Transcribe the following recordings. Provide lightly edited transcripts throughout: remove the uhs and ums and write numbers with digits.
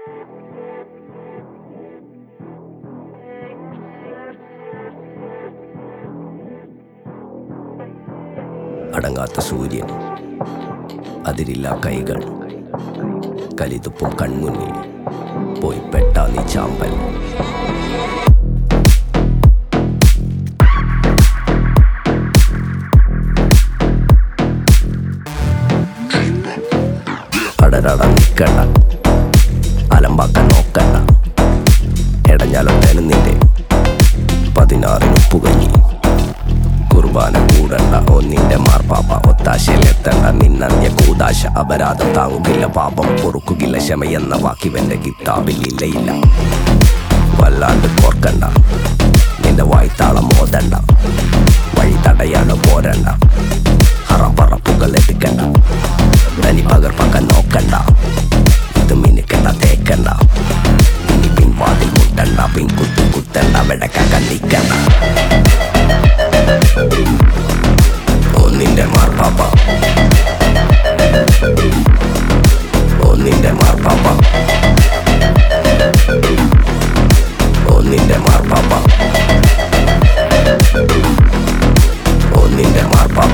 അടങ്ങാത്ത സൂര്യൻ, അതിരില്ല കൈകൾ, കലിതുപ്പും കൺമുന്നിൽ പോയി പെട്ടാ നീ ചാമ്പൽ. അടരട നിൽക്കണ്ട, അലമ്പാക്കാൻ നോക്കണ്ട, എടഞ്ഞാലൊട്ടേനും നിന്റെ 16 ഉപ്പുകഞ്ഞി. കുർബാന കൂടണ്ട, ഒന്നിന്റെ മാർപ്പാപ്പ ഒത്താശയിലെത്തണ്ട, നിന്നന്യ കൂതാശ അപരാധം താങ്ങുകില്ല, പാപം പൊറുക്കുകില്ല, ക്ഷമയെന്ന വാക്കിവന്റെ കിതാബിൽ ഇല്ല. വല്ലാണ്ട് കോർക്കണ്ട, നിന്റെ വായ്ത്താളം മോതണ്ട, വഴി തടയാതെ പോരണ്ട, ഹറപ്പറപ്പുകൾ എടുക്കണ്ട, തനി പകർപ്പാക്കാൻ നോക്കണ്ട, ഇത് മിനുക്കണ്ട തേക്കണ്ട, ഇനി പിൻവാതിൽ മുട്ടണ്ട, പിൻകുത്തു കുത്തണ്ട, വെടക്കാൻ നിൽക്കണ്ട. ഒന്നിന്റെ മാർപ്പാപ്പ, ഒന്നിന്റെ മാർപ്പാപ്പ, ഒന്നിന്റെ മാർപ്പാപ്പ, ഒന്നിന്റെ മാർപ്പാപ്പ.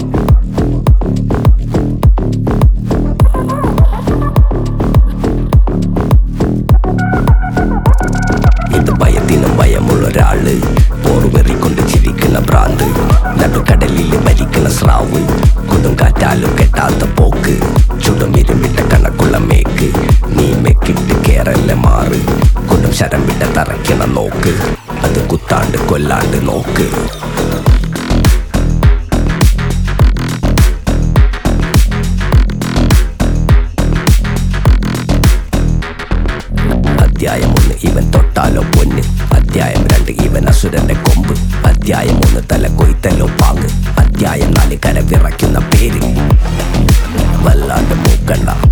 ഇത് ഭയത്തിനും ഭയമുള്ളൊരാള്, പോറുവെറിക്കൊണ്ട് ചിരിക്കുന്ന ഭ്രാന്ത്, നടുക്കടലിൽ ഭരിക്കുന്ന സ്രാവ്, കൊടുങ്കാറ്റാലും കെട്ടാത്ത പോക്ക്, ചുടും ഇരുമ്പിട്ട കണക്കുള്ള മേക്ക്, നീ മെക്കിട്ട് കേറല്ല മാറ്, കൊടും ശരം വിട്ട തറയ്ക്കണ നോക്ക്, അത് കുത്താണ്ട് കൊല്ലാണ്ട് നോക്ക്. അധ്യായം 1 ഇവൻ തൊട്ടാലോ പൊന്ന്, അധ്യായം 2 ഇവൻ അസുരന്റെ കൊമ്പ്, അധ്യായം 3 തല കൊയ്ത്തല്ലോ പാങ്ങ്, അധ്യായം 4 കര വിറയ്ക്കുന്ന പേര്. വല്ലാണ്ട് മൂക്കണ്ട,